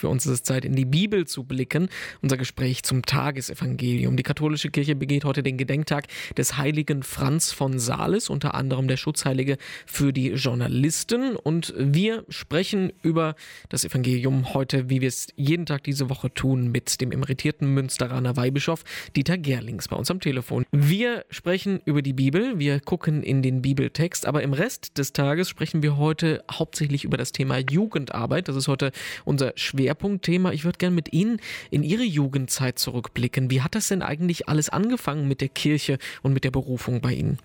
Für uns ist es Zeit, in die Bibel zu blicken. Unser Gespräch zum Tagesevangelium. Die katholische Kirche begeht heute den Gedenktag des heiligen Franz von Sales, unter anderem der Schutzheilige für die Journalisten. Und wir sprechen über das Evangelium heute, wie wir es jeden Tag diese Woche tun, mit dem emeritierten Münsteraner Weihbischof Dieter Gerlings bei uns am Telefon. Wir sprechen über die Bibel, wir gucken in den Bibeltext, aber im Rest des Tages sprechen wir heute hauptsächlich über das Thema Jugendarbeit. Das ist heute unser Schwerpunktthema. Ich würde gerne mit Ihnen in Ihre Jugendzeit zurückblicken. Wie hat das denn eigentlich alles angefangen mit der Kirche und mit der Berufung bei Ihnen?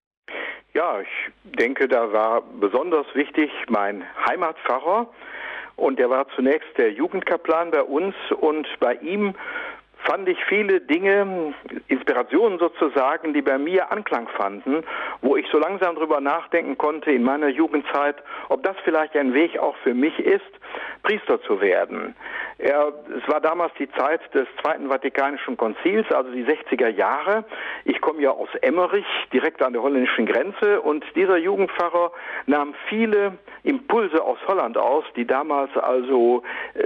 Ja, ich denke, da war besonders wichtig mein Heimatpfarrer, und der war zunächst der Jugendkaplan bei uns, und bei ihm fand ich viele Dinge, Inspirationen sozusagen, die bei mir Anklang fanden, wo ich so langsam drüber nachdenken konnte in meiner Jugendzeit, ob das vielleicht ein Weg auch für mich ist, Priester zu werden. Es war damals die Zeit des Zweiten Vatikanischen Konzils, also die 60er Jahre. Ich komme ja aus Emmerich, direkt an der holländischen Grenze, und dieser Jugendpfarrer nahm viele Impulse aus Holland aus, die damals also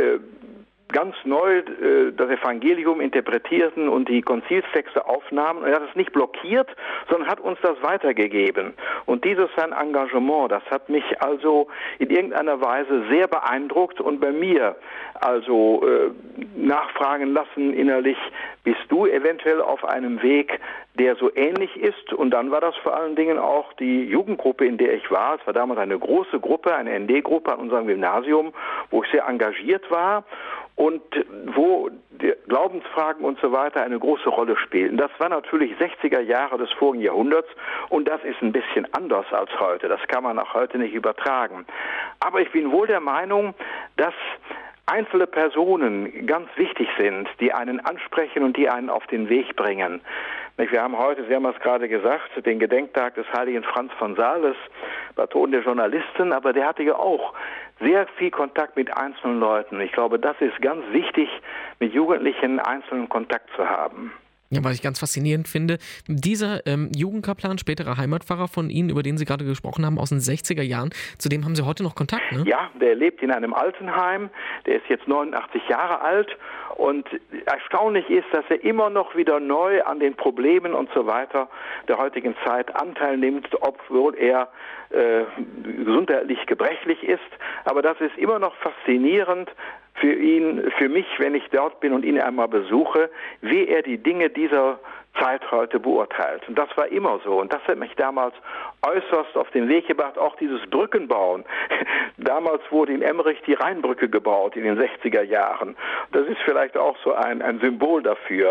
ganz neu das Evangelium interpretierten und die Konzilstexte aufnahmen. Er hat es nicht blockiert, sondern hat uns das weitergegeben. Und dieses sein Engagement, das hat mich also in irgendeiner Weise sehr beeindruckt und bei mir also nachfragen lassen innerlich, bist du eventuell auf einem Weg, der so ähnlich ist? Und dann war das vor allen Dingen auch die Jugendgruppe, in der ich war. Es war damals eine große Gruppe, eine ND-Gruppe an unserem Gymnasium, wo ich sehr engagiert war und wo die Glaubensfragen und so weiter eine große Rolle spielten. Das war natürlich 60er Jahre des vorigen Jahrhunderts, und das ist ein bisschen anders als heute. Das kann man auch heute nicht übertragen. Aber ich bin wohl der Meinung, dass einzelne Personen ganz wichtig sind, die einen ansprechen und die einen auf den Weg bringen. Wir haben heute, Sie haben es gerade gesagt, den Gedenktag des heiligen Franz von Sales, Patron der Journalisten, aber der hatte ja auch sehr viel Kontakt mit einzelnen Leuten. Ich glaube, das ist ganz wichtig, mit Jugendlichen einzelnen Kontakt zu haben. Ja, was ich ganz faszinierend finde, dieser Jugendkaplan, späterer Heimatpfarrer von Ihnen, über den Sie gerade gesprochen haben, aus den 60er Jahren, zu dem haben Sie heute noch Kontakt, ne? Ja, der lebt in einem Altenheim, der ist jetzt 89 Jahre alt, und erstaunlich ist, dass er immer noch wieder neu an den Problemen und so weiter der heutigen Zeit Anteil nimmt, obwohl er gesundheitlich gebrechlich ist. Aber das ist immer noch faszinierend für ihn, für mich, wenn ich dort bin und ihn einmal besuche, wie er die Dinge dieser Zeit heute beurteilt. Und das war immer so. Und das hat mich damals äußerst auf den Weg gebracht, auch dieses Brückenbauen. Damals wurde in Emmerich die Rheinbrücke gebaut in den 60er Jahren. Das ist vielleicht auch so ein Symbol dafür.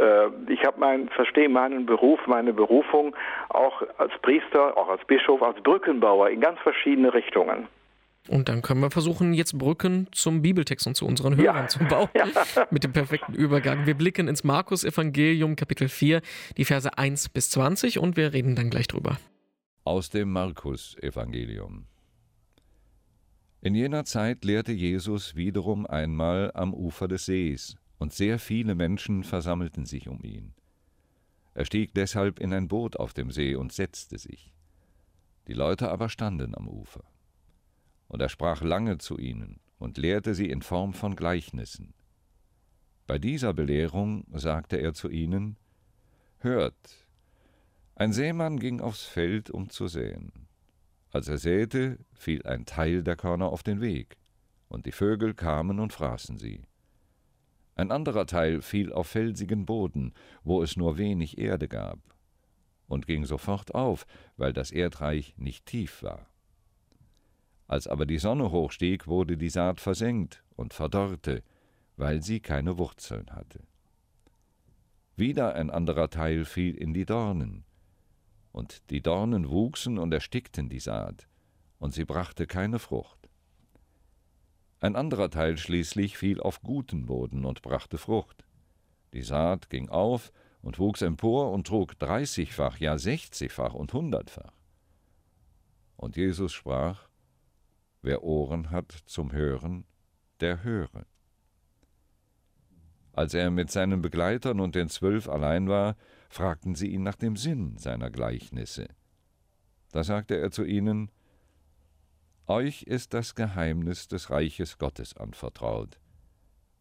Ich verstehe meinen Beruf, meine Berufung auch als Priester, auch als Bischof, als Brückenbauer in ganz verschiedene Richtungen. Und dann können wir versuchen, jetzt Brücken zum Bibeltext und zu unseren Hörern zu bauen. Ja. Mit dem perfekten Übergang. Wir blicken ins Markus-Evangelium, Kapitel 4, die Verse 1 bis 20, und wir reden dann gleich drüber. Aus dem Markus-Evangelium. In jener Zeit lehrte Jesus wiederum einmal am Ufer des Sees, und sehr viele Menschen versammelten sich um ihn. Er stieg deshalb in ein Boot auf dem See und setzte sich. Die Leute aber standen am Ufer. Und er sprach lange zu ihnen und lehrte sie in Form von Gleichnissen. Bei dieser Belehrung sagte er zu ihnen: Hört, ein Sämann ging aufs Feld, um zu säen. Als er säte, fiel ein Teil der Körner auf den Weg, und die Vögel kamen und fraßen sie. Ein anderer Teil fiel auf felsigen Boden, wo es nur wenig Erde gab, und ging sofort auf, weil das Erdreich nicht tief war. Als aber die Sonne hochstieg, wurde die Saat versengt und verdorrte, weil sie keine Wurzeln hatte. Wieder ein anderer Teil fiel in die Dornen, und die Dornen wuchsen und erstickten die Saat, und sie brachte keine Frucht. Ein anderer Teil schließlich fiel auf guten Boden und brachte Frucht. Die Saat ging auf und wuchs empor und trug 30-fach, ja 60-fach und 100-fach. Und Jesus sprach: Wer Ohren hat zum Hören, der höre. Als er mit seinen Begleitern und den 12 allein war, fragten sie ihn nach dem Sinn seiner Gleichnisse. Da sagte er zu ihnen: Euch ist das Geheimnis des Reiches Gottes anvertraut,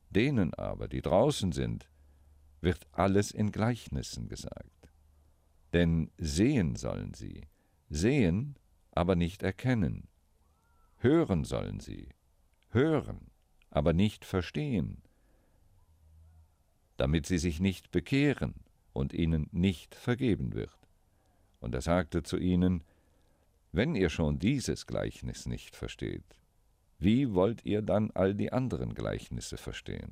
Denen aber, die draußen sind, wird alles in Gleichnissen gesagt. Denn sehen sollen sie, sehen, aber nicht erkennen. Hören sollen sie, hören, aber nicht verstehen, damit sie sich nicht bekehren und ihnen nicht vergeben wird. Und er sagte zu ihnen: Wenn ihr schon dieses Gleichnis nicht versteht, wie wollt ihr dann all die anderen Gleichnisse verstehen?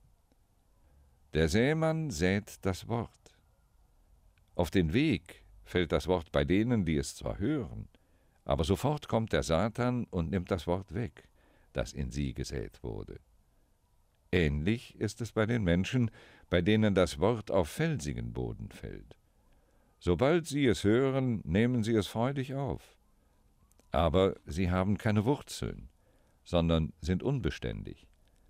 Der Sämann sät das Wort. Auf den Weg fällt das Wort bei denen, die es zwar hören, aber sofort kommt der Satan und nimmt das Wort weg, das in sie gesät wurde. Ähnlich ist es bei den Menschen, bei denen das Wort auf felsigen Boden fällt. Sobald sie es hören, nehmen sie es freudig auf. Aber sie haben keine Wurzeln, sondern sind unbeständig.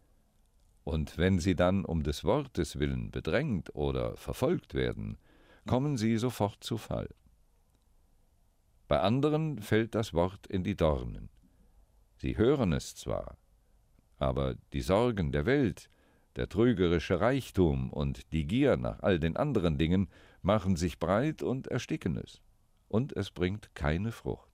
Und wenn sie dann um des Wortes willen bedrängt oder verfolgt werden, kommen sie sofort zu Fall. Bei anderen fällt das Wort in die Dornen. Sie hören es zwar, aber die Sorgen der Welt, der trügerische Reichtum und die Gier nach all den anderen Dingen machen sich breit und ersticken es, und es bringt keine Frucht.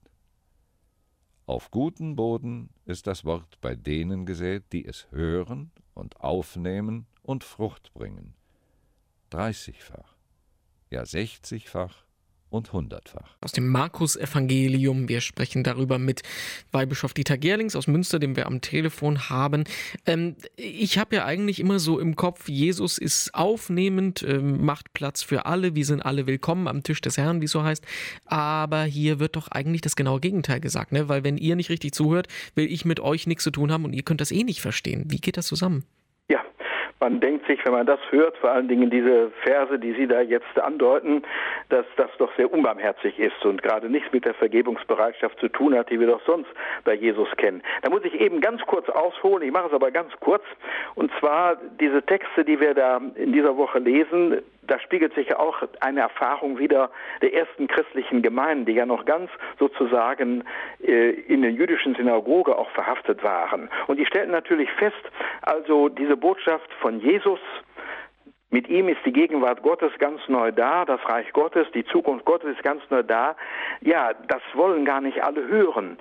Auf guten Boden ist das Wort bei denen gesät, die es hören und aufnehmen und Frucht bringen, 30-fach, ja 60-fach und 100-fach. Aus dem Markus-Evangelium. Wir sprechen darüber mit Weihbischof Dieter Gerlings aus Münster, den wir am Telefon haben. Ich habe ja eigentlich immer so im Kopf, Jesus ist aufnehmend, macht Platz für alle, wir sind alle willkommen am Tisch des Herrn, wie es so heißt. Aber hier wird doch eigentlich das genaue Gegenteil gesagt, ne? Weil wenn ihr nicht richtig zuhört, will ich mit euch nichts zu tun haben und ihr könnt das eh nicht verstehen. Wie geht das zusammen? Ja, man denkt sich, wenn man das hört, vor allen Dingen diese Verse, die Sie da jetzt andeuten, dass das doch sehr unbarmherzig ist und gerade nichts mit der Vergebungsbereitschaft zu tun hat, die wir doch sonst bei Jesus kennen. Da muss ich eben ganz kurz ausholen, ich mache es aber ganz kurz, und zwar diese Texte, die wir da in dieser Woche lesen, da spiegelt sich ja auch eine Erfahrung wider der ersten christlichen Gemeinden, die ja noch ganz sozusagen in der jüdischen Synagoge auch verhaftet waren. Und die stellten natürlich fest, also diese Botschaft von Jesus, mit ihm ist die Gegenwart Gottes ganz neu da, das Reich Gottes, die Zukunft Gottes ist ganz neu da. Ja, das wollen gar nicht alle hören.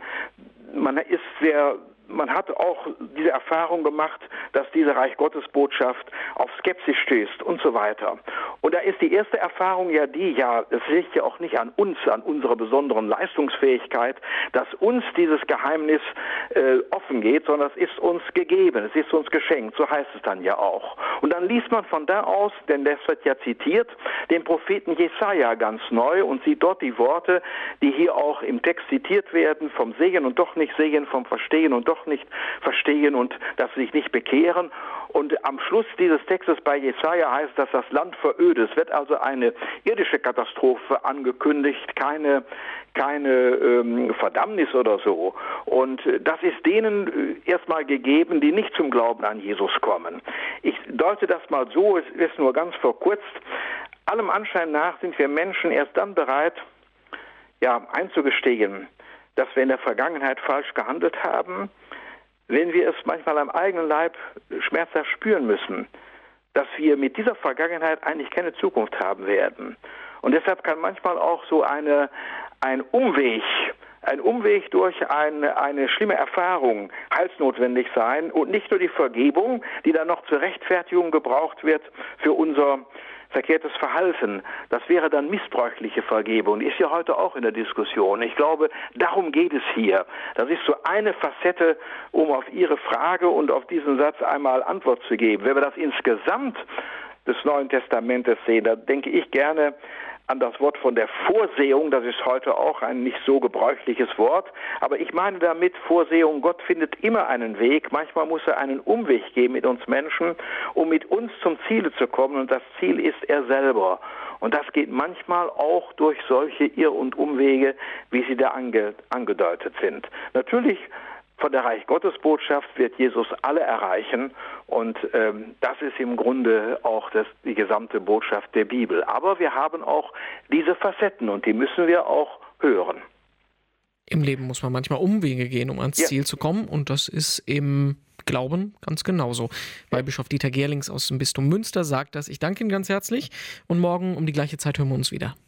Man hat auch diese Erfahrung gemacht, dass diese Reich Gottes Botschaft auf Skepsis stößt und so weiter. Und da ist die erste Erfahrung ja die, es liegt ja auch nicht an uns, an unserer besonderen Leistungsfähigkeit, dass uns dieses Geheimnis offen geht, sondern es ist uns gegeben, es ist uns geschenkt, so heißt es dann ja auch. Und dann liest man von da aus, denn das wird ja zitiert, den Propheten Jesaja ganz neu und sieht dort die Worte, die hier auch im Text zitiert werden, vom Sehen und doch nicht sehen, vom Verstehen und doch nicht verstehen und dass sie sich nicht bekehren. Und am Schluss dieses Textes bei Jesaja heißt, dass das Land verödet. Es wird also eine irdische Katastrophe angekündigt, keine Verdammnis oder so. Und das ist denen erstmal gegeben, die nicht zum Glauben an Jesus kommen. Ich deute das mal so, es ist nur ganz verkürzt. Allem Anschein nach sind wir Menschen erst dann bereit, einzugestehen, dass wir in der Vergangenheit falsch gehandelt haben, wenn wir es manchmal am eigenen Leib schmerzhaft spüren müssen, dass wir mit dieser Vergangenheit eigentlich keine Zukunft haben werden. Und deshalb kann manchmal auch so ein Umweg durch eine schlimme Erfahrung heilsnotwendig sein und nicht nur die Vergebung, die dann noch zur Rechtfertigung gebraucht wird für unser verkehrtes Verhalten. Das wäre dann missbräuchliche Vergebung. Ist ja heute auch in der Diskussion. Ich glaube, darum geht es hier. Das ist so eine Facette, um auf Ihre Frage und auf diesen Satz einmal Antwort zu geben. Wenn wir das insgesamt des Neuen Testamentes sehen, da denke ich gerne an das Wort von der Vorsehung, das ist heute auch ein nicht so gebräuchliches Wort, aber ich meine damit Vorsehung, Gott findet immer einen Weg, manchmal muss er einen Umweg geben mit uns Menschen, um mit uns zum Ziele zu kommen und das Ziel ist er selber. Und das geht manchmal auch durch solche Irr- und Umwege, wie sie da angedeutet sind. Natürlich von der Reich Gottes Botschaft wird Jesus alle erreichen und das ist im Grunde auch die gesamte Botschaft der Bibel. Aber wir haben auch diese Facetten und die müssen wir auch hören. Im Leben muss man manchmal Umwege gehen, um ans Ziel zu kommen und das ist im glauben ganz genauso. Weihbischof Dieter Gerlings aus dem Bistum Münster sagt das. Ich danke Ihnen ganz herzlich und morgen um die gleiche Zeit hören wir uns wieder.